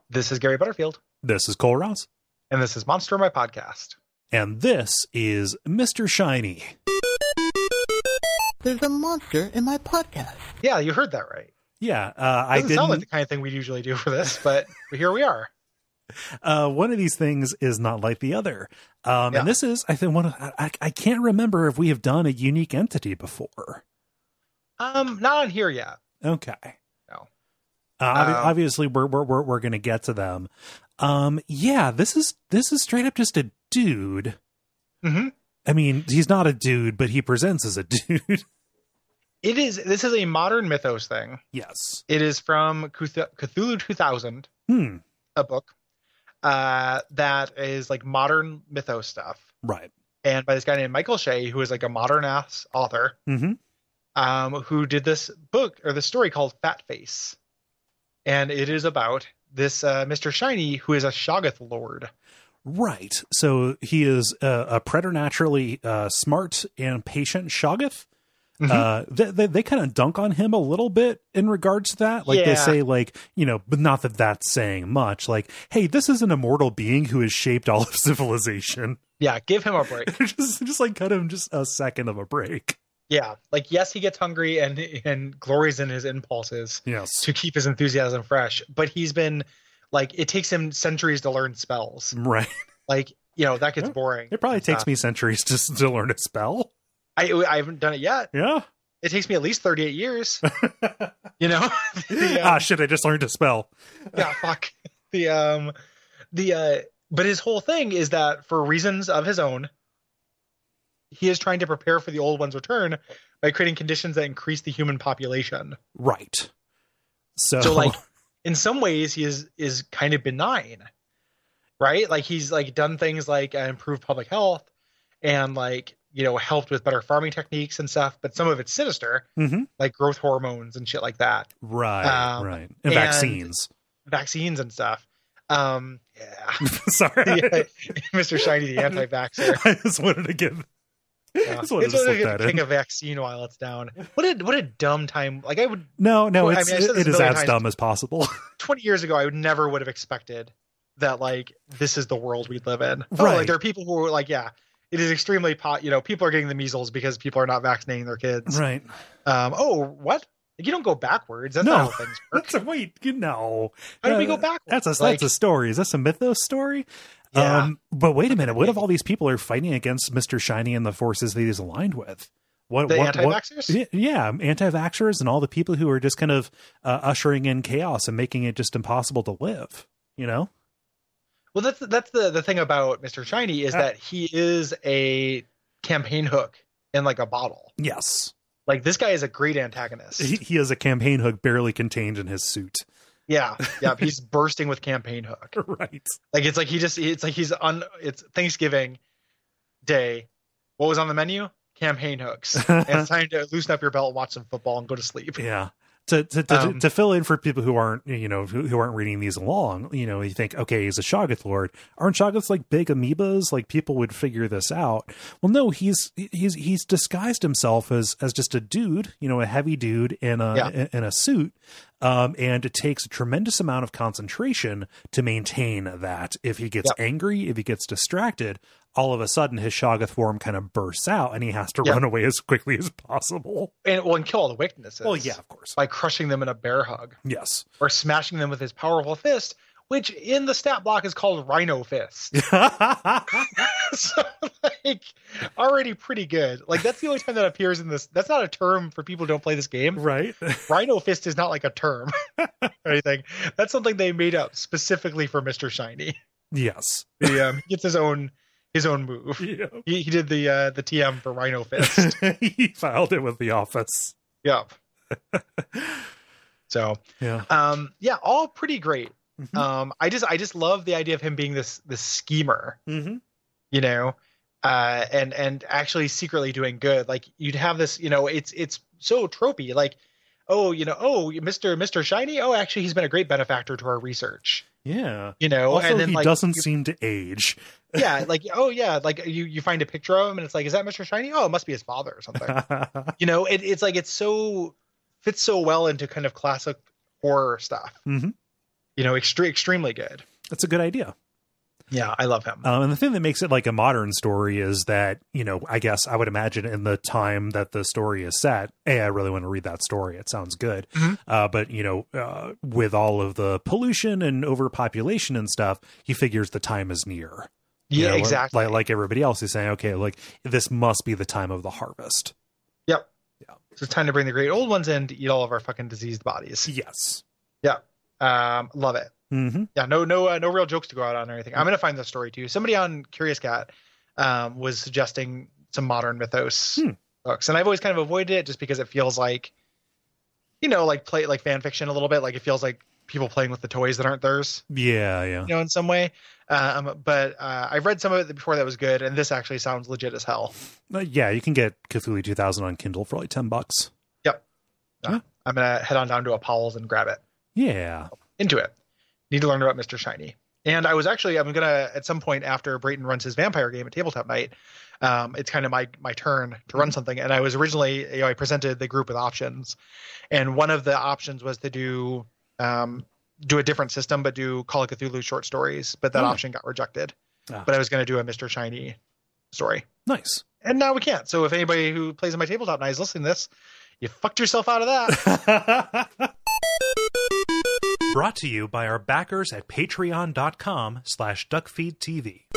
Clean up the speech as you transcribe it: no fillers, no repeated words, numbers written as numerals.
This is Gary Butterfield. This is Cole Ross. And this is Monster My Podcast. And this is Mr. Shiny. There's a monster in my podcast. Yeah, you heard that right. Yeah, I didn't sound like the kind of thing we usually do for this, but here we are. One of these things is not like the other. And this is, I think, I can't remember if we have done a unique entity before. Not on here yet. Okay. No. Obviously, we're going to get to them. Yeah, this is straight up just a dude. Mm-hmm. I mean, he's not a dude, but he presents as a dude. This is a modern mythos thing. Yes. It is from Cthulhu 2000, a book that is like modern mythos stuff. Right. And by this guy named Michael Shea, who is like a modern ass author, who did this book or the story called Fat Face. And it is about this Mr. Shiny, who is a Shoggoth lord. Right. So he is a preternaturally smart and patient Shoggoth. They kind of dunk on him a little bit in regards to that. Like they say, like, you know, but not that that's saying much. Like, hey, this is an immortal being who has shaped all of civilization. Yeah, give him a break. just like cut him just a second of a break. Yeah, like, yes, he gets hungry and glories in his impulses to keep his enthusiasm fresh. But he's been, like, it takes him centuries to learn spells. Right. Like, you know, that gets boring. It probably takes me centuries to learn a spell. I haven't done it yet. Yeah. It takes me at least 38 years. You know? Shit, I just learned a spell. Yeah, fuck. But his whole thing is that for reasons of his own, he is trying to prepare for the old one's return by creating conditions that increase the human population. Right. So like, in some ways, he is kind of benign, right? Like, he's like done things like improve public health and, like, you know, helped with better farming techniques and stuff. But some of it's sinister, like growth hormones and shit like that. Right. Right. And vaccines and stuff. Yeah. Sorry. Mr. Shiny, the anti-vaxxer. I just wanted to give. It's one to take a vaccine while it's down. What a dumb time! Like, I would it is as dumb as possible. 20 years ago, I would have expected that, like, this is the world we live in. Right. Like, there are people who are like, yeah, it is extremely people are getting the measles because people are not vaccinating their kids. Right. What? You don't go backwards. That's not how things work. How do we go backwards? That's a story. Is this a mythos story? Yeah. But wait a minute. What if all these people are fighting against Mr. Shiny and the forces that he's aligned with? Anti-vaxxers? Yeah, anti-vaxxers and all the people who are just kind of ushering in chaos and making it just impossible to live, you know? Well, that's the thing about Mr. Shiny is that he is a campaign hook in, like, a bottle. Yes. Like, this guy is a great antagonist. He is a campaign hook barely contained in his suit. Yeah. He's bursting with campaign hook. Right. Like, it's Thanksgiving Day. What was on the menu? Campaign hooks. And it's time to loosen up your belt, watch some football, and go to sleep. Yeah. To fill in for people who aren't, you know, who aren't reading these along, you know, you think, okay, he's a Shoggoth lord. Aren't Shoggoths like big amoebas? Like, people would figure this out. Well, no, he's disguised himself as just a dude, you know, a heavy dude in a suit. And it takes a tremendous amount of concentration to maintain that. If he gets angry, if he gets distracted, all of a sudden his Shoggoth form kind of bursts out and he has to run away as quickly as possible. And kill all the weaknesses. Well, yeah, of course. By crushing them in a bear hug. Yes. Or smashing them with his powerful fist, which in the stat block is called Rhino Fist. So, like, already pretty good. Like, that's the only time that appears in this. That's not a term for people who don't play this game. Right. Rhino Fist is not like a term or anything. That's something they made up specifically for Mr. Shiny. Yes. He gets his own move. Yeah. He did the TM for Rhino Fist. He filed it with the office. Yep. So, all pretty great. I just love the idea of him being this schemer, you know, and actually secretly doing good. Like, you'd have this, you know, it's so tropey. Like, Mr. Shiny. Oh, actually, he's been a great benefactor to our research. Yeah. You know, also, and then, he doesn't seem to age. Yeah. Like, like you find a picture of him and it's like, is that Mr. Shiny? Oh, it must be his father or something. You know, it's like, fits so well into kind of classic horror stuff. extremely good. That's a good idea. Yeah, I love him. And the thing that makes it like a modern story is that, I guess I would imagine in the time that the story is set, I really want to read that story. It sounds good. But, with all of the pollution and overpopulation and stuff, he figures the time is near. Yeah, exactly. Like everybody else is saying, okay, like this must be the time of the harvest. Yep. Yeah. So it's time to bring the great old ones in to eat all of our fucking diseased bodies. Yes. Yeah. Love it. Mm-hmm. Yeah, no real jokes to go out on or anything. I'm gonna find this story too. Somebody on Curious Cat was suggesting some modern mythos books, and I've always kind of avoided it just because it feels like, like fan fiction a little bit. Like it feels like people playing with the toys that aren't theirs. Yeah. In some way. But I've read some of it before that was good, and this actually sounds legit as hell. Yeah, you can get Cthulhu 2000 on Kindle for like $10. Yep. Yeah. I'm gonna head on down to a Powell's and grab it. Yeah. Into it. Need to learn about Mr. Shiny. And I'm gonna at some point after Brayton runs his vampire game at Tabletop Night, it's kind of my turn to run something. And I was originally, I presented the group with options, and one of the options was to do a different system, but do Call of Cthulhu short stories. But that option got rejected. But I was going to do a Mr. Shiny story. Nice. And now we can't. So if anybody who plays in my Tabletop Night is listening to this, you fucked yourself out of that. Brought to you by our backers at patreon.com/duckfeedtv.